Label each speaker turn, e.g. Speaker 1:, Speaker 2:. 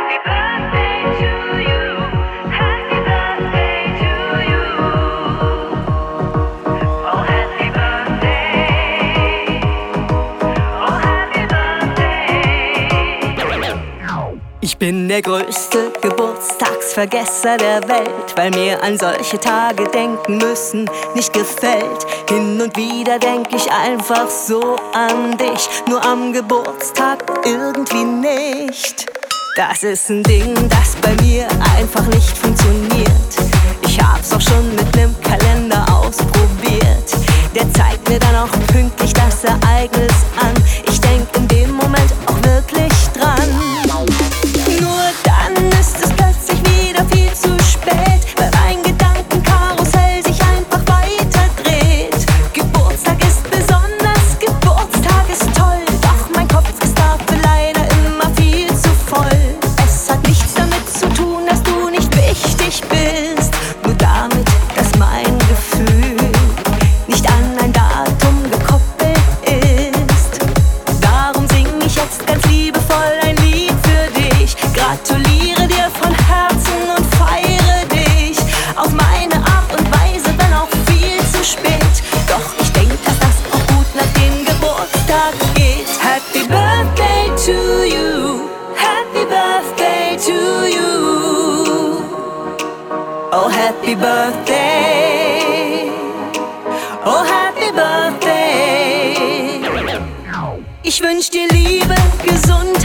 Speaker 1: Ich bin der größte Geburtstagsvergesser der Welt, weil mir an solche Tage denken müssen nicht gefällt. Hin und wieder denk ich einfach so an dich, nur am Geburtstag irgendwie nicht. Das ist ein Ding, das bei mir einfach nicht funktioniert. Ich hab's auch schon mit nem Kalender ausprobiert. Der zeigt mir dann auch pünktlich das Ereignis an. Ich denk in dem Moment auch wirklich dran. Nur dann ist es plötzlich wieder viel zu spät, weil mein Gedankenkarussell sich einfach weiter dreht. Geburtstag ist besonders, Geburtstag ist toll, doch mein Kopf ist dafür leider immer viel zu voll. Es hat nichts damit zu tun, dass du nicht wichtig bist, nur damit, dass mein Gefühl nicht an ein Datum gekoppelt ist. Darum sing ich jetzt ganz liebevoll ein Lied für dich. Gratuliere dir von Herzen und feiere dich auf meine Art und Weise, wenn auch viel zu spät. Doch ich denke, dass das auch gut nach dem Geburtstag geht. Happy Birthday to you, Happy Birthday to you. Oh, Happy Birthday, oh, Happy Birthday. Ich wünsch dir Liebe, Gesundheit